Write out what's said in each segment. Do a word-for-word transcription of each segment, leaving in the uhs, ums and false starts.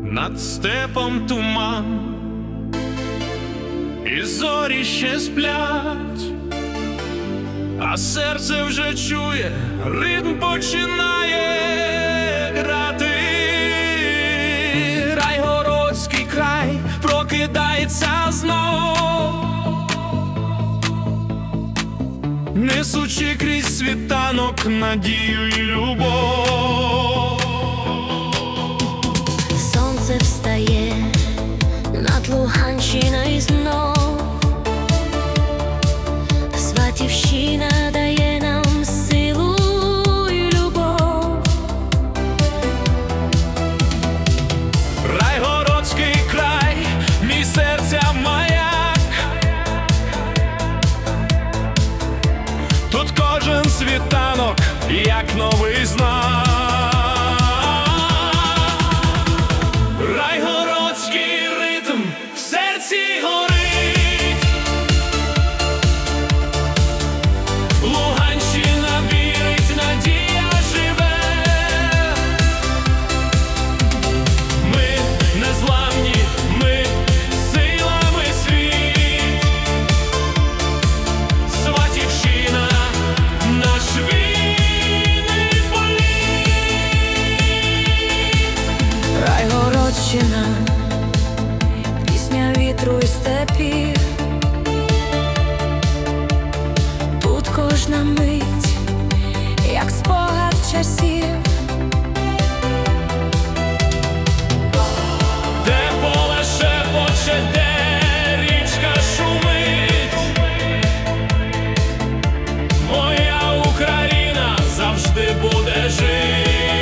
над степом туман, і зорі ще сплять, а серце вже чує, ритм починає грати. Райгородський край прокидається знов, несучи крізь світанок надію і любов. Сонце встає над Луганщиною знов, Сватівщина дає нам силу і любов. Райгородський край, мій серця маяк, тут кожен світанок, як новий знак. Райгородський ритм в серці горить, Луганщина вірить, надія живе. Ми незламні, ми силами світ, Сватівщина наш вільний політ. Райгородщина, пісня вітру і степів, тут кожна мить, як спогад часів. Де поле шепоче, де річка шумить, моя Україна завжди буде жити.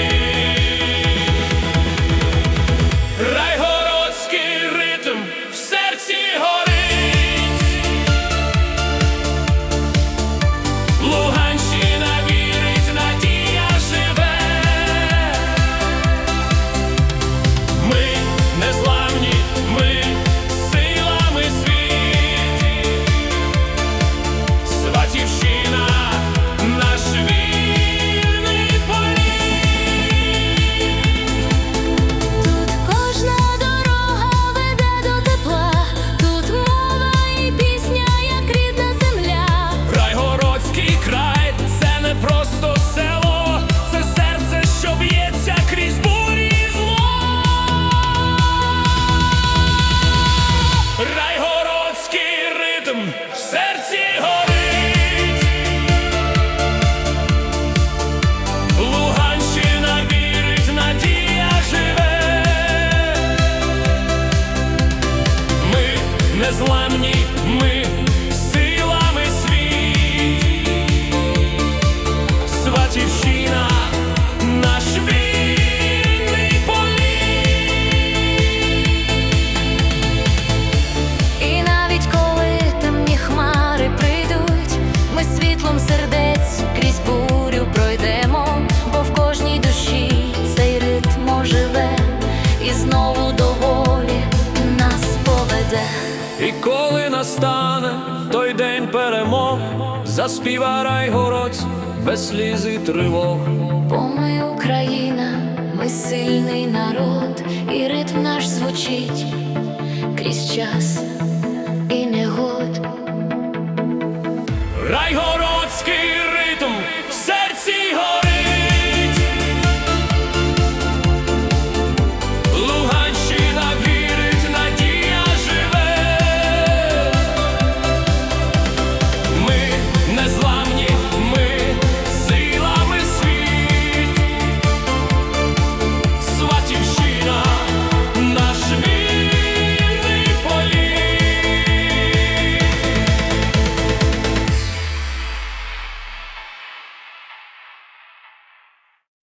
Райгородський ритм в серці горить, Луганщина вірить, надія живе. Ми незламні, ми силами світ, Сватівщина наш вільний політ. Тут кожна дорога веде до тепла, тут мова і пісня, як рідна земля. Райгородський край – це не просто село, це серце, що б'ється крізь бурі і зло. Райгородський ритм в серці горить, Луганщина вірить, надія живе. Ми незламні, ми силами світ, Сватівщина наш вільний політ. І навіть коли темні хмари прийдуть, ми світлом сердець крізь бурю пройдемо, бо в кожній душі цей ритм оживе і знову до волі нас поведе. І коли настане той день перемог, заспівай Райгородськ без сліз і тривог. Бо ми Україна, ми сильний народ, і ритм наш звучить крізь час і негод. Райгородськ